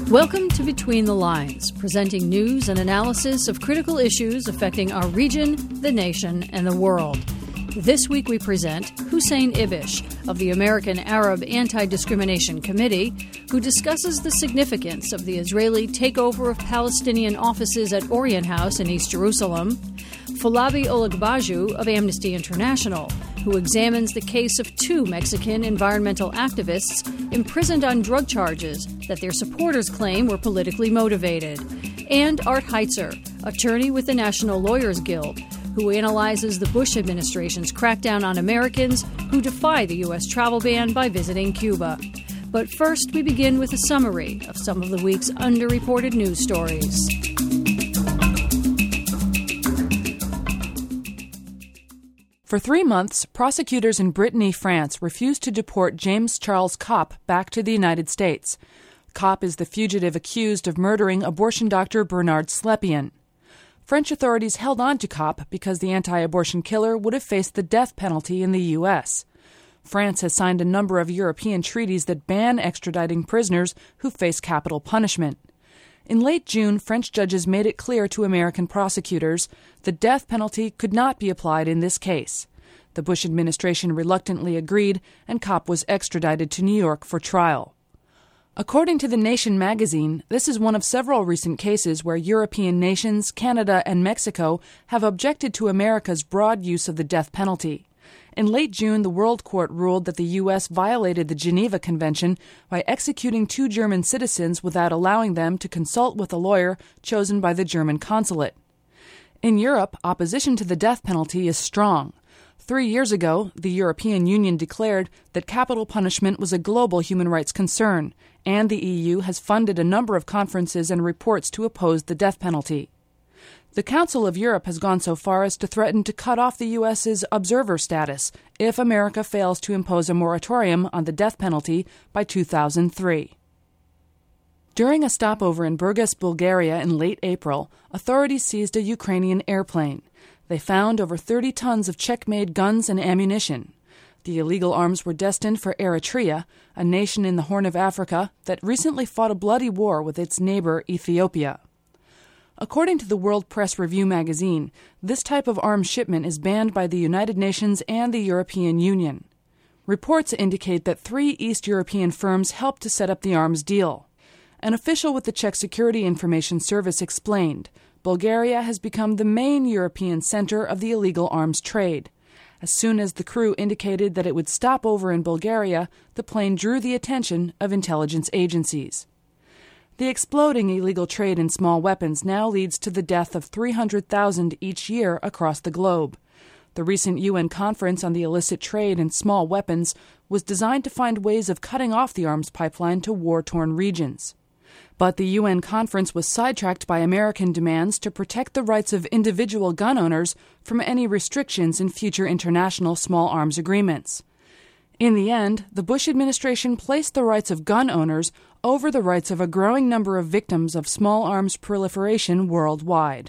Welcome to Between the Lines, presenting news and analysis of critical issues affecting our region, the nation, and the world. This week we present Hussein Ibish of the American Arab Anti-Discrimination Committee, who discusses the significance of the Israeli takeover of Palestinian offices at Orient House in East Jerusalem, Falabi Olagbaju of Amnesty International, who examines the case of two Mexican environmental activists imprisoned on drug charges that their supporters claim were politically motivated, and Art Heitzer, attorney with the National Lawyers Guild, who analyzes the Bush administration's crackdown on Americans who defy the U.S. travel ban by visiting Cuba. But first, we begin with a summary of some of the week's underreported news stories. For 3 months, prosecutors in Brittany, France, refused to deport James Charles Kopp back to the United States. Kopp is the fugitive accused of murdering abortion doctor Bernard Slepian. French authorities held on to Kopp because the anti-abortion killer would have faced the death penalty in the U.S. France has signed a number of European treaties that ban extraditing prisoners who face capital punishment. In late June, French judges made it clear to American prosecutors the death penalty could not be applied in this case. The Bush administration reluctantly agreed, and Kopp was extradited to New York for trial. According to The Nation magazine, this is one of several recent cases where European nations, Canada, and Mexico have objected to America's broad use of the death penalty. In late June, the World Court ruled that the U.S. violated the Geneva Convention by executing 2 German citizens without allowing them to consult with a lawyer chosen by the German consulate. In Europe, opposition to the death penalty is strong. 3 years ago, the European Union declared that capital punishment was a global human rights concern, and the EU has funded a number of conferences and reports to oppose the death penalty. The Council of Europe has gone so far as to threaten to cut off the U.S.'s observer status if America fails to impose a moratorium on the death penalty by 2003. During a stopover in Burgas, Bulgaria in late April, authorities seized a Ukrainian airplane. They found over 30 tons of Czech-made guns and ammunition. The illegal arms were destined for Eritrea, a nation in the Horn of Africa that recently fought a bloody war with its neighbor Ethiopia. According to the World Press Review magazine, this type of arms shipment is banned by the United Nations and the European Union. Reports indicate that 3 East European firms helped to set up the arms deal. An official with the Czech Security Information Service explained, Bulgaria has become the main European center of the illegal arms trade. As soon as the crew indicated that it would stop over in Bulgaria, the plane drew the attention of intelligence agencies. The exploding illegal trade in small weapons now leads to the death of 300,000 each year across the globe. The recent UN conference on the illicit trade in small weapons was designed to find ways of cutting off the arms pipeline to war-torn regions. But the UN conference was sidetracked by American demands to protect the rights of individual gun owners from any restrictions in future international small arms agreements. In the end, the Bush administration placed the rights of gun owners over the rights of a growing number of victims of small arms proliferation worldwide.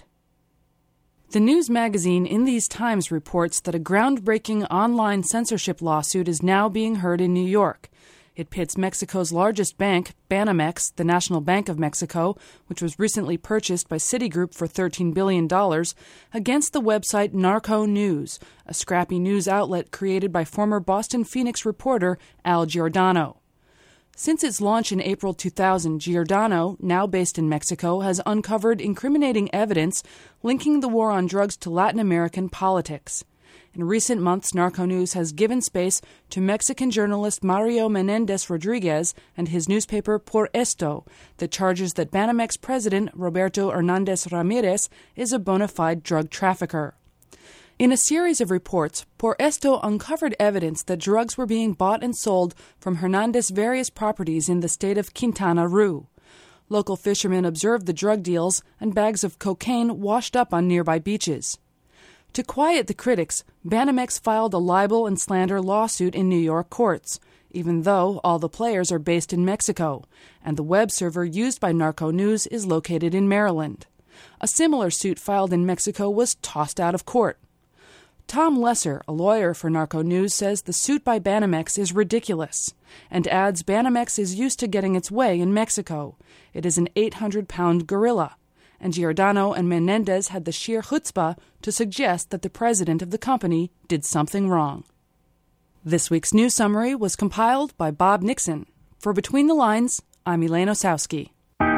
The news magazine In These Times reports that a groundbreaking online censorship lawsuit is now being heard in New York. It pits Mexico's largest bank, Banamex, the National Bank of Mexico, which was recently purchased by Citigroup for $13 billion, against the website Narco News, a scrappy news outlet created by former Boston Phoenix reporter Al Giordano. Since its launch in April 2000, Giordano, now based in Mexico, has uncovered incriminating evidence linking the war on drugs to Latin American politics. In recent months, Narco News has given space to Mexican journalist Mario Menendez Rodriguez and his newspaper Por Esto that charges that Banamex president Roberto Hernandez Ramirez is a bona fide drug trafficker. In a series of reports, Por Esto uncovered evidence that drugs were being bought and sold from Hernandez's various properties in the state of Quintana Roo. Local fishermen observed the drug deals and bags of cocaine washed up on nearby beaches. To quiet the critics, Banamex filed a libel and slander lawsuit in New York courts, even though all the players are based in Mexico, and the web server used by Narco News is located in Maryland. A similar suit filed in Mexico was tossed out of court. Tom Lesser, a lawyer for Narco News, says the suit by Banamex is ridiculous and adds Banamex is used to getting its way in Mexico. It is an 800-pound gorilla. And Giordano and Menendez had the sheer chutzpah to suggest that the president of the company did something wrong. This week's news summary was compiled by Bob Nixon. For Between the Lines, I'm Elaine Osowski.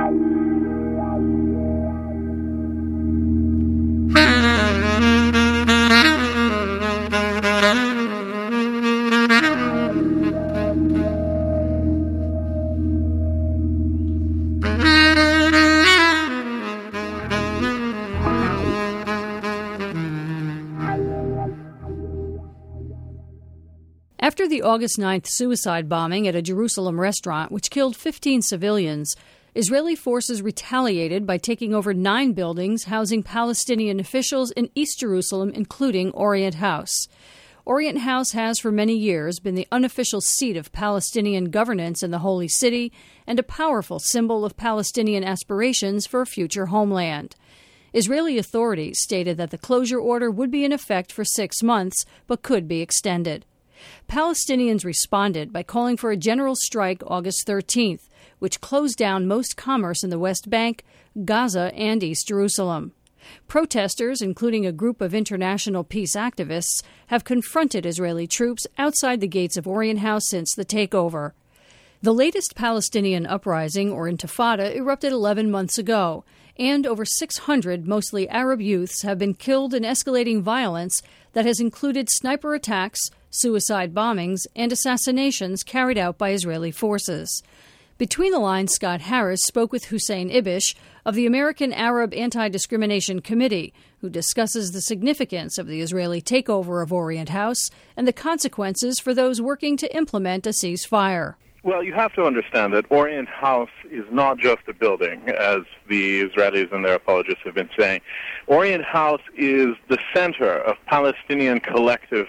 After the August 9th suicide bombing at a Jerusalem restaurant, which killed 15 civilians, Israeli forces retaliated by taking over 9 buildings housing Palestinian officials in East Jerusalem, including Orient House. Orient House has for many years been the unofficial seat of Palestinian governance in the Holy City and a powerful symbol of Palestinian aspirations for a future homeland. Israeli authorities stated that the closure order would be in effect for 6 months, but could be extended. Palestinians responded by calling for a general strike August 13th, which closed down most commerce in the West Bank, Gaza, and East Jerusalem. Protesters, including a group of international peace activists, have confronted Israeli troops outside the gates of Orient House since the takeover. The latest Palestinian uprising, or Intifada, erupted 11 months ago, and over 600 mostly Arab youths have been killed in escalating violence that has included sniper attacks, suicide bombings, and assassinations carried out by Israeli forces. Between the Lines, Scott Harris spoke with Hussein Ibish of the American Arab Anti-Discrimination Committee, who discusses the significance of the Israeli takeover of Orient House and the consequences for those working to implement a ceasefire. Well, you have to understand that Orient House is not just a building, as the Israelis and their apologists have been saying. Orient House is the center of Palestinian collective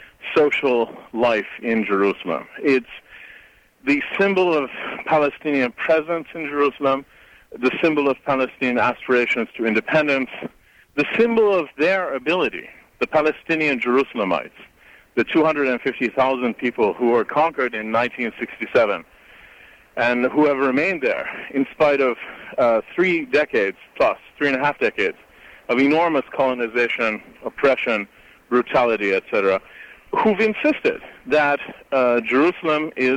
social life in Jerusalem. It's the symbol of Palestinian presence in Jerusalem, the symbol of Palestinian aspirations to independence, the symbol of their ability, the Palestinian Jerusalemites, the 250,000 people who were conquered in 1967 and who have remained there in spite of 3 decades plus, 3.5 decades of enormous colonization, oppression, brutality, etc., who've insisted that Jerusalem is,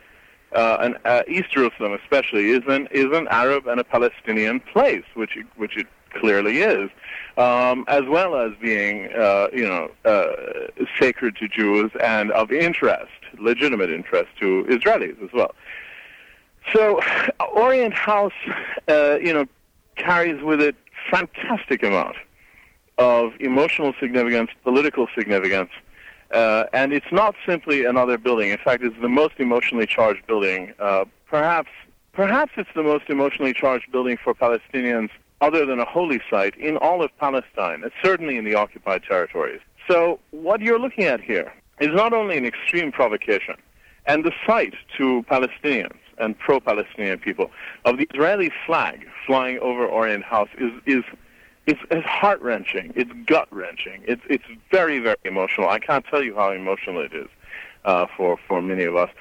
East Jerusalem especially, is an Arab and a Palestinian place, which it clearly is, as well as being, sacred to Jews and of interest, legitimate interest to Israelis as well. So Orient House, carries with it fantastic amount of emotional significance, political significance, and it's not simply another building. In fact, it's the most emotionally charged building. Perhaps it's the most emotionally charged building for Palestinians other than a holy site in all of Palestine, and certainly in the occupied territories. So what you're looking at here is not only an extreme provocation, and the sight to Palestinians and pro-Palestinian people of the Israeli flag flying over Orient House is heart-wrenching, it's gut-wrenching, it's very, very emotional. I can't tell you how emotional it is for many of us.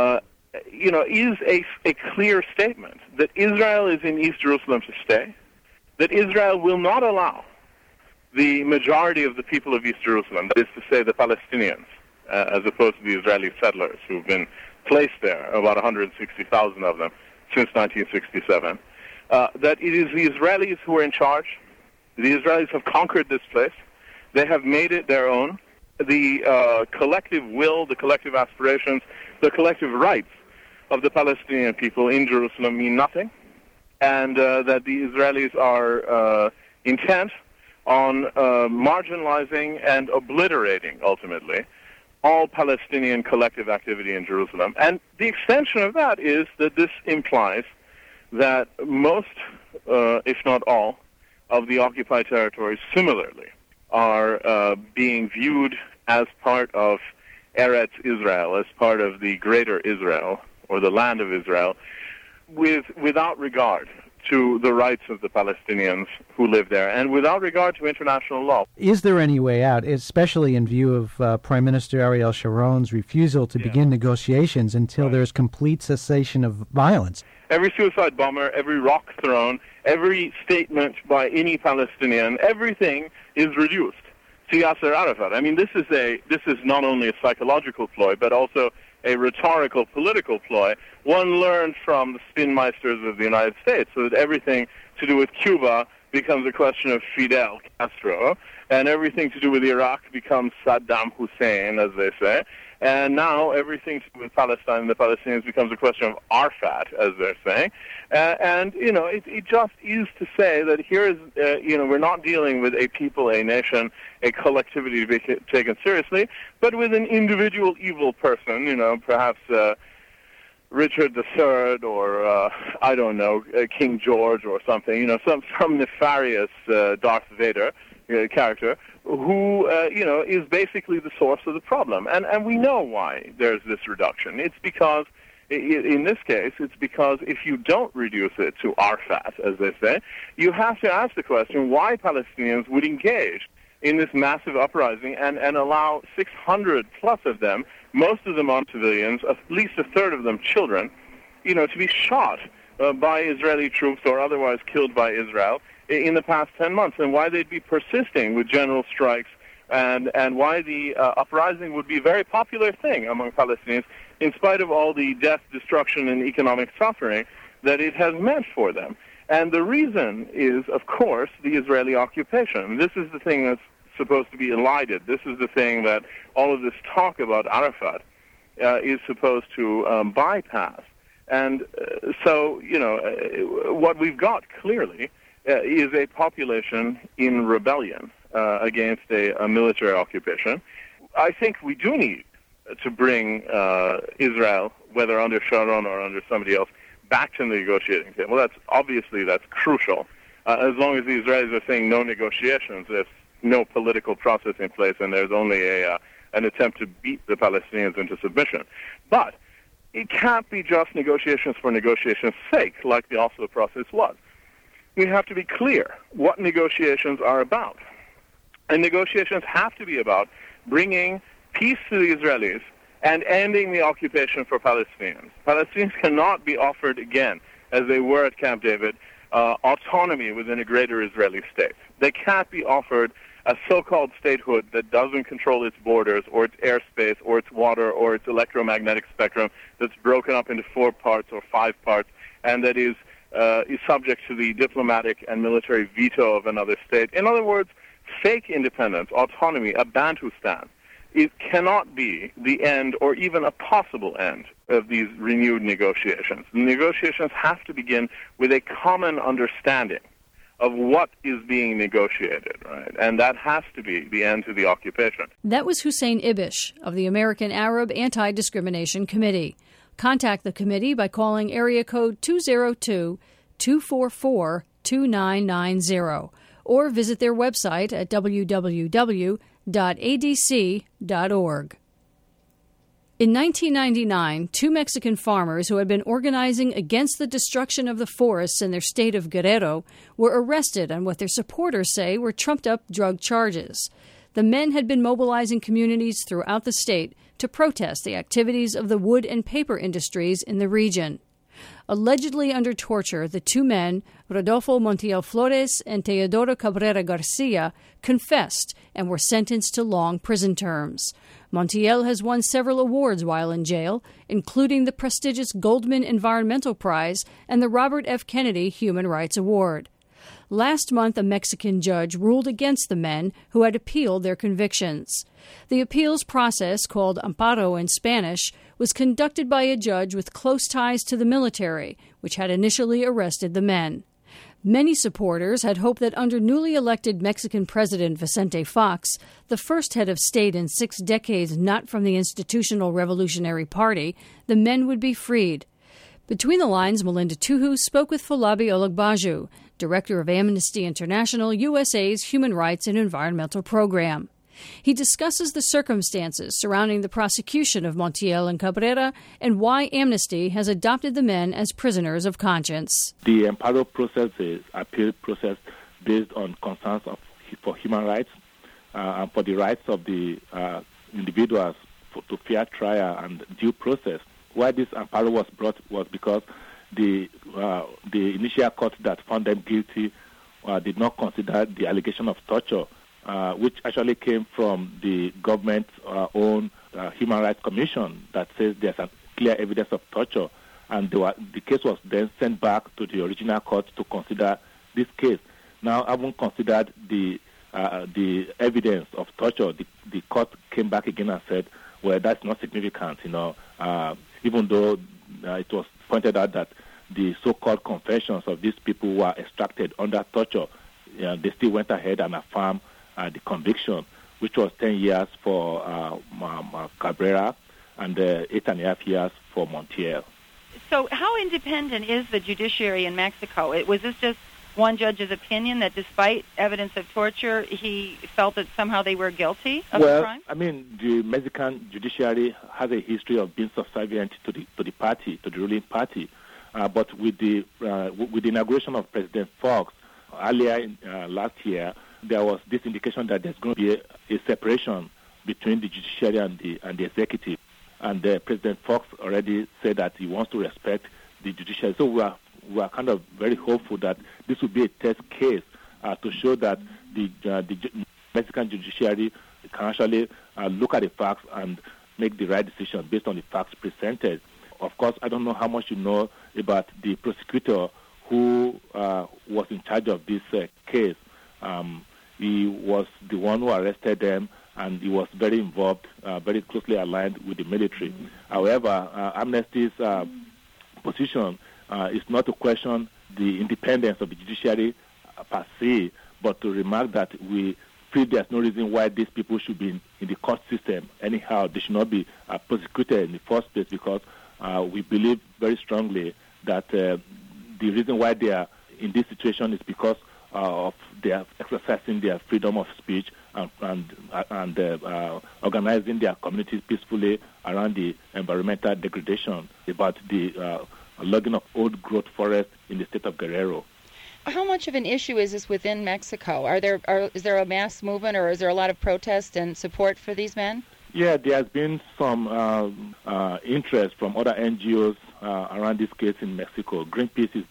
Is a clear statement that Israel is in East Jerusalem to stay, that Israel will not allow the majority of the people of East Jerusalem, that is to say the Palestinians, as opposed to the Israeli settlers who've been placed there, about 160,000 of them, since 1967, that it is the Israelis who are in charge. The Israelis have conquered this place. They have made it their own. The collective will, the collective aspirations, the collective rights of the Palestinian people in Jerusalem mean nothing, and that the Israelis are intent on marginalizing and obliterating, ultimately, all Palestinian collective activity in Jerusalem. And the extension of that is that this implies that most, if not all, of the occupied territories similarly are being viewed as part of Eretz Israel, as part of the greater Israel, or the land of Israel, without regard to the rights of the Palestinians who live there, and without regard to international law. Is there any way out, especially in view of Prime Minister Ariel Sharon's refusal to begin negotiations until there's complete cessation of violence? Every suicide bomber, every rock thrown, every statement by any Palestinian, everything is reduced to Yasser Arafat. I mean, this is not only a psychological ploy, but also a rhetorical political ploy, one learned from the spinmeisters of the United States, so that everything to do with Cuba becomes a question of Fidel Castro, and everything to do with Iraq becomes Saddam Hussein, as they say, and now everything to do with Palestine and the Palestinians becomes a question of Arafat, as they're saying. It just is to say that here is, we're not dealing with a people, a nation, a collectivity to be taken seriously, but with an individual evil person, perhaps Richard III or, King George or something, some nefarious Darth Vader character who, is basically the source of the problem. And we know why there's this reduction. It's because, in this case, it's because if you don't reduce it to Arafat, as they say, you have to ask the question why Palestinians would engage in this massive uprising and allow 600 plus of them, most of them on civilians, at least a third of them children, to be shot by Israeli troops or otherwise killed by Israel in the past 10 months, and why they'd be persisting with general strikes, and why the uprising would be a very popular thing among Palestinians, in spite of all the death, destruction, and economic suffering that it has meant for them. And the reason is, of course, the Israeli occupation. This is the thing that's supposed to be elided. This is the thing that all of this talk about Arafat is supposed to bypass. And what we've got clearly is a population in rebellion against a military occupation. I think we do need to bring Israel, whether under Sharon or under somebody else, back to the negotiating table. That's crucial. As long as the Israelis are saying no negotiations, there's no political process in place, and there's only an attempt to beat the Palestinians into submission. But it can't be just negotiations for negotiations' sake, like the Oslo process was. We have to be clear what negotiations are about. And negotiations have to be about bringing peace to the Israelis and ending the occupation for Palestinians. Palestinians cannot be offered again, as they were at Camp David, autonomy within a greater Israeli state. They can't be offered a so-called statehood that doesn't control its borders or its airspace or its water or its electromagnetic spectrum, that's broken up into 4 parts or 5 parts, and that is subject to the diplomatic and military veto of another state. In other words, fake independence, autonomy, a Bantustan. It cannot be the end or even a possible end of these renewed negotiations. The negotiations have to begin with a common understanding of what is being negotiated, right? And that has to be the end to the occupation. That was Hussein Ibish of the American Arab Anti-Discrimination Committee. Contact the committee by calling area code 202-244-2990 or visit their website at www.adc.org. In 1999, 2 Mexican farmers who had been organizing against the destruction of the forests in their state of Guerrero were arrested on what their supporters say were trumped-up drug charges. The men had been mobilizing communities throughout the state to protest the activities of the wood and paper industries in the region. Allegedly under torture, the 2 men, Rodolfo Montiel Flores and Teodoro Cabrera Garcia, confessed and were sentenced to long prison terms. Montiel has won several awards while in jail, including the prestigious Goldman Environmental Prize and the Robert F. Kennedy Human Rights Award. Last month, a Mexican judge ruled against the men who had appealed their convictions. The appeals process, called amparo in Spanish, was conducted by a judge with close ties to the military, which had initially arrested the men. Many supporters had hoped that under newly elected Mexican President Vicente Fox, the first head of state in 6 decades not from the Institutional Revolutionary Party, the men would be freed. Between the lines, Melinda Tuhu spoke with Folabi Ologbaju, director of Amnesty International USA's Human Rights and Environmental Program. He discusses the circumstances surrounding the prosecution of Montiel and Cabrera and why Amnesty has adopted the men as prisoners of conscience. The Amparo process is an appeal process based on concerns for human rights and for the rights of the individuals to fair trial and due process. Why this Amparo was brought was because the initial court that found them guilty did not consider the allegation of torture, which actually came from the government's own Human Rights Commission that says there's a clear evidence of torture. And the case was then sent back to the original court to consider this case. Now, having considered the evidence of torture, the court came back again and said, well, that's not significant, even though it was pointed out that the so-called confessions of these people were extracted under torture. They still went ahead and affirmed the conviction, which was 10 years for Cabrera and 8.5 years for Montiel. So how independent is the judiciary in Mexico? Was this just one judge's opinion that despite evidence of torture, he felt that somehow they were guilty of the crime? I mean, the Mexican judiciary has a history of being subservient to the party, to the ruling party. But with the inauguration of President Fox earlier last year, there was this indication that there's going to be a separation between the judiciary and the executive. And President Fox already said that he wants to respect the judiciary. So we are kind of very hopeful that this will be a test case to show that the Mexican judiciary can actually look at the facts and make the right decision based on the facts presented. Of course, I don't know how much you know about the prosecutor who was in charge of this case. He was the one who arrested them, and he was very involved, very closely aligned with the military. However, Amnesty's position is not to question the independence of the judiciary per se, but to remark that we feel there's no reason why these people should be in the court system. Anyhow, they should not be prosecuted in the first place, because we believe very strongly that the reason why they are in this situation is because of their exercising their freedom of speech and organizing their communities peacefully around the environmental degradation, about the logging of old-growth forests in the state of Guerrero. How much of an issue is this within Mexico? Is there a mass movement, or is there a lot of protest and support for these men? Yeah, there has been some interest from other NGOs around this case in Mexico. Greenpeace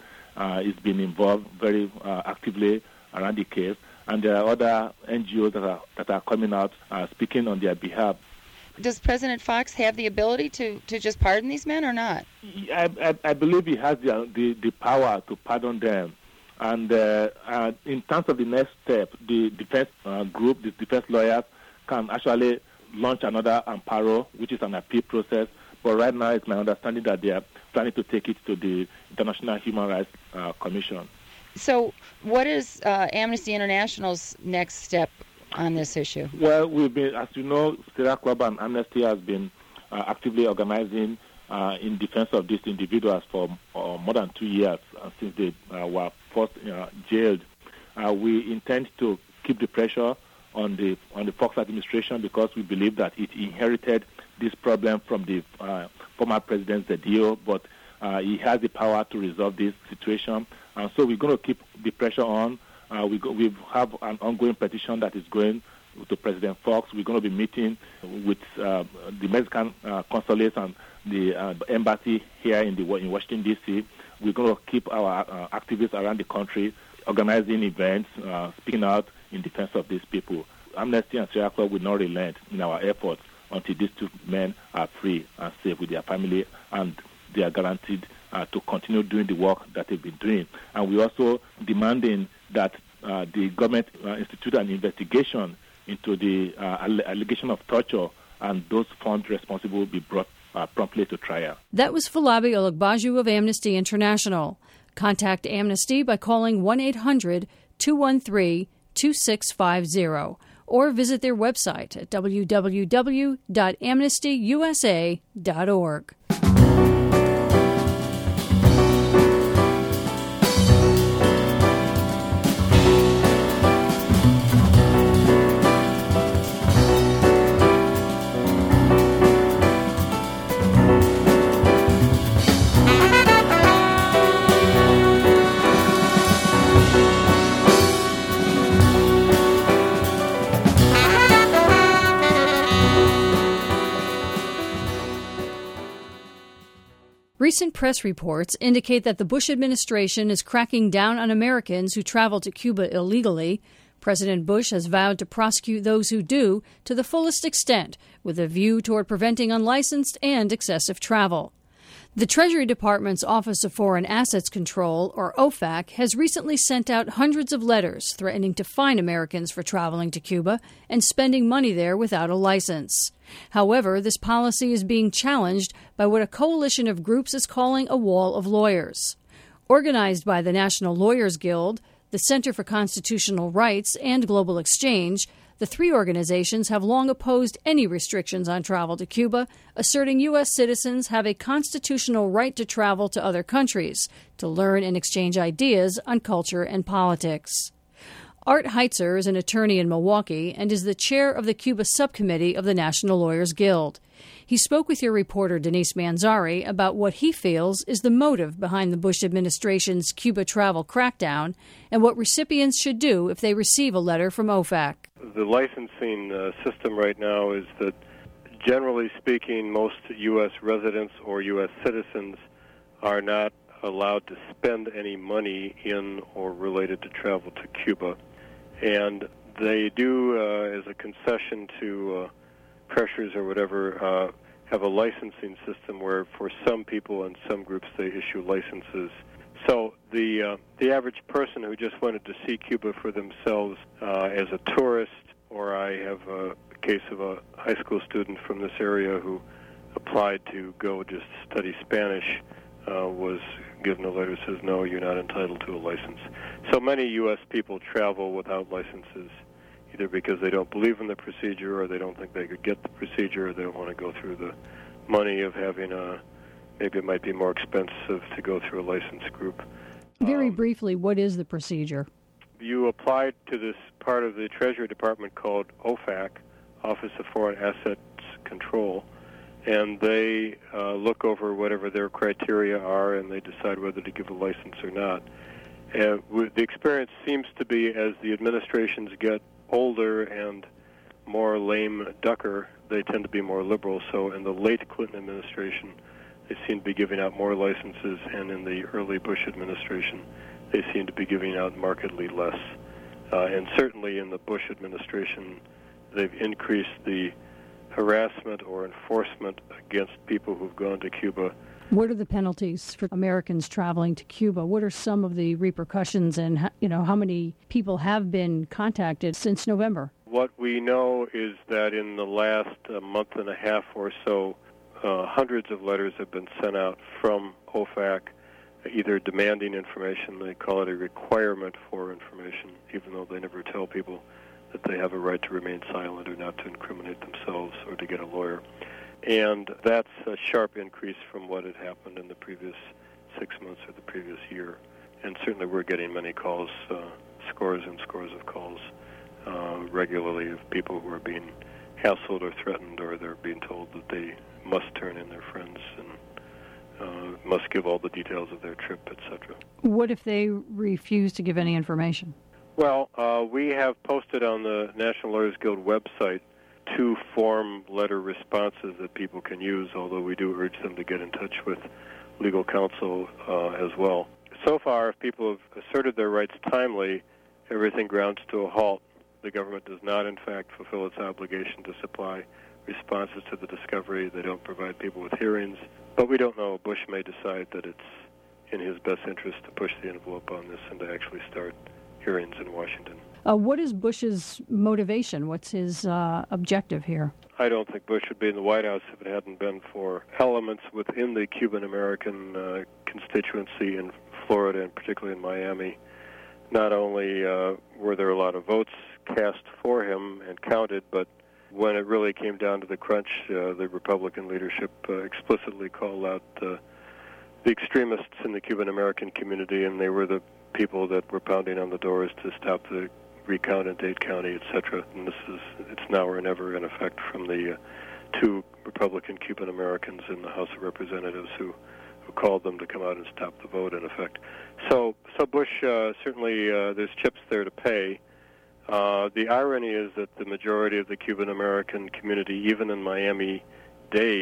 is been involved very actively around the case, and there are other NGOs that are coming out speaking on their behalf. Does President Fox have the ability to just pardon these men or not? I believe he has the power to pardon them. And in terms of the next step, the defense group, the defense lawyers, can actually launch another amparo, which is an appeal process. But right now, it's my understanding that they are planning to take it to the International Human Rights Commission. So what is Amnesty International's next step on this issue? Well, we've been, as you know, Sierra Club and Amnesty has been actively organizing in defense of these individuals for more than 2 years since they were first jailed. We intend to keep the pressure on the Fox administration, because we believe that it inherited this problem from the former President Zedillo, but he has the power to resolve this situation. So we're going to keep the pressure on. We have an ongoing petition that is going to President Fox. We're going to be meeting with the Mexican consulates and the embassy here in Washington, D.C. We're going to keep our activists around the country organizing events, speaking out in defense of these people. Amnesty and Sierra Club will not relent in our efforts until these two men are free and safe with their family, and they are guaranteed to continue doing the work that they've been doing. And we're also demanding that the government institute an investigation into the allegation of torture, and those found responsible will be brought promptly to trial. That was Falabi Olagbaju of Amnesty International. Contact Amnesty by calling 1-800-213-2650 or visit their website at www.amnestyusa.org. Recent press reports indicate that the Bush administration is cracking down on Americans who travel to Cuba illegally. President Bush has vowed to prosecute those who do to the fullest extent, with a view toward preventing unlicensed and excessive travel. The Treasury Department's Office of Foreign Assets Control, or OFAC, has recently sent out hundreds of letters threatening to fine Americans for traveling to Cuba and spending money there without a license. However, this policy is being challenged by what a coalition of groups is calling a wall of lawyers. Organized by the National Lawyers Guild, the Center for Constitutional Rights, and Global Exchange, the three organizations have long opposed any restrictions on travel to Cuba, asserting U.S. citizens have a constitutional right to travel to other countries to learn and exchange ideas on culture and politics. Art Heitzer is an attorney in Milwaukee and is the chair of the Cuba subcommittee of the National Lawyers Guild. He spoke with your reporter Denise Manzari about what he feels is the motive behind the Bush administration's Cuba travel crackdown and what recipients should do if they receive a letter from OFAC. The licensing system right now is that, generally speaking, most U.S. residents or U.S. citizens are not allowed to spend any money in or related to travel to Cuba. And they do, as a concession to pressures or whatever, have a licensing system where for some people and some groups they issue licenses. So the average person who just wanted to see Cuba for themselves as a tourist, or I have a case of a high school student from this area who applied to go just study Spanish, was given a letter that says, no, you're not entitled to a license. So many U.S. people travel without licenses, either because they don't believe in the procedure or they don't think they could get the procedure or they don't want to go through the money of having maybe it might be more expensive to go through a licensed group. Very briefly, what is the procedure? You apply to this part of the Treasury Department called OFAC, Office of Foreign Assets Control, and they look over whatever their criteria are and they decide whether to give a license or not. The experience seems to be as the administrations get older and more lame ducker, they tend to be more liberal. So in the late Clinton administration, they seem to be giving out more licenses, and in the early Bush administration, they seem to be giving out markedly less. And certainly in the Bush administration, they've increased the harassment or enforcement against people who've gone to Cuba. What are the penalties for Americans traveling to Cuba? What are some of the repercussions, and how many people have been contacted since November? What we know is that in the last month and a half or so, hundreds of letters have been sent out from OFAC, either demanding information, they call it a requirement for information, even though they never tell people that they have a right to remain silent or not to incriminate themselves or to get a lawyer. And that's a sharp increase from what had happened in the previous 6 months or the previous year. And certainly we're getting many calls, scores and scores of calls regularly of people who are being hassled or threatened, or they're being told that they must turn in their friends and must give all the details of their trip, etc. What if they refuse to give any information? Well, we have posted on the National Lawyers Guild website 2 form letter responses that people can use, although we do urge them to get in touch with legal counsel as well. So far, if people have asserted their rights timely, everything grounds to a halt. The government does not, in fact, fulfill its obligation to supply responses to the discovery. They don't provide people with hearings. But we don't know. Bush may decide that it's in his best interest to push the envelope on this and to actually start hearings in Washington. What is Bush's motivation? What's his objective here? I don't think Bush would be in the White House if it hadn't been for elements within the Cuban-American constituency in Florida and particularly in Miami. Not only were there a lot of votes cast for him and counted, but when it really came down to the crunch, the Republican leadership explicitly called out the extremists in the Cuban-American community, and they were the people that were pounding on the doors to stop the recount in Dade County, etc. And it's now or never in effect from the 2 Republican Cuban-Americans in the House of Representatives who called them to come out and stop the vote, in effect. So Bush, certainly there's chips there to pay. The irony is that the majority of the Cuban-American community, even in Miami-Dade,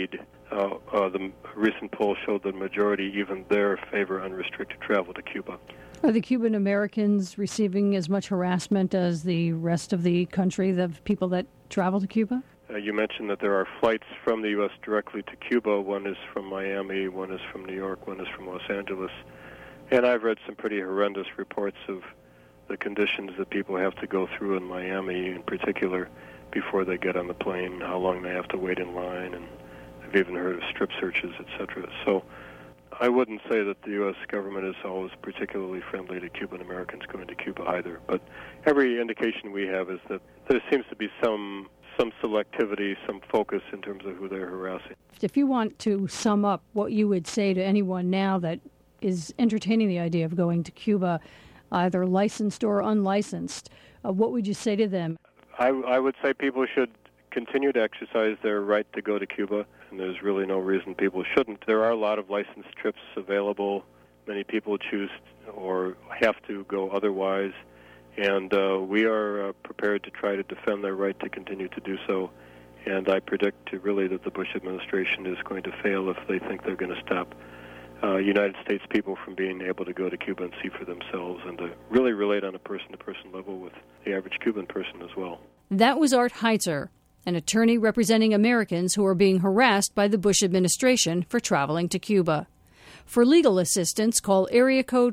the recent poll showed the majority, even there, favor unrestricted travel to Cuba. Are the Cuban Americans receiving as much harassment as the rest of the country, the people that travel to Cuba? You mentioned that there are flights from the U.S. directly to Cuba. One is from Miami, one is from New York, one is from Los Angeles. And I've read some pretty horrendous reports of the conditions that people have to go through in Miami in particular before they get on the plane, how long they have to wait in line, and I've even heard of strip searches, etc. So I wouldn't say that the U.S. government is always particularly friendly to Cuban Americans going to Cuba either. But every indication we have is that there seems to be some selectivity, some focus in terms of who they're harassing. If you want to sum up what you would say to anyone now that is entertaining the idea of going to Cuba, either licensed or unlicensed, what would you say to them? I would say people should continue to exercise their right to go to Cuba, and there's really no reason people shouldn't. There are a lot of licensed trips available. Many people choose or have to go otherwise, and we are prepared to try to defend their right to continue to do so. And I predict really that the Bush administration is going to fail if they think they're going to stop United States people from being able to go to Cuba and see for themselves and to really relate on a person-to-person level with the average Cuban person as well. That was Art Heitzer, an attorney representing Americans who are being harassed by the Bush administration for traveling to Cuba. For legal assistance, call area code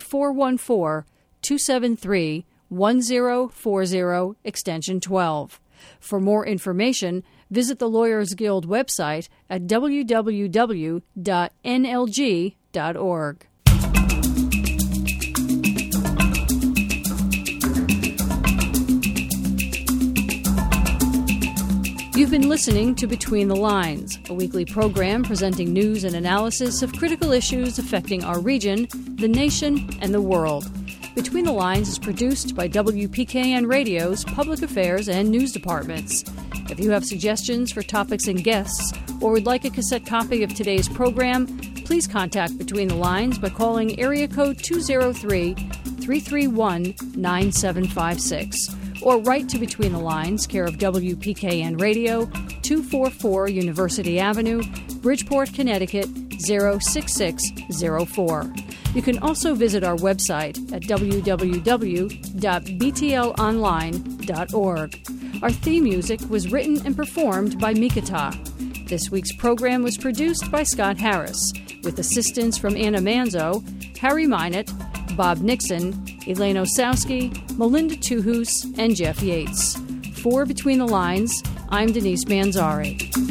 414-273-1040, extension 12. For more information, visit the Lawyers Guild website at www.nlg.org. You've been listening to Between the Lines, a weekly program presenting news and analysis of critical issues affecting our region, the nation, and the world. Between the Lines is produced by WPKN Radio's Public Affairs and News Departments. If you have suggestions for topics and guests, or would like a cassette copy of today's program, please contact Between the Lines by calling area code 203-331-9756, or write to Between the Lines, care of WPKN Radio, 244 University Avenue, Bridgeport, Connecticut, 06604. You can also visit our website at www.btlonline.org. Our theme music was written and performed by Mikata. This week's program was produced by Scott Harris, with assistance from Anna Manzo, Harry Minott, Bob Nixon, Elaine Osowski, Melinda Tuhus, and Jeff Yates. For Between the Lines, I'm Denise Manzari.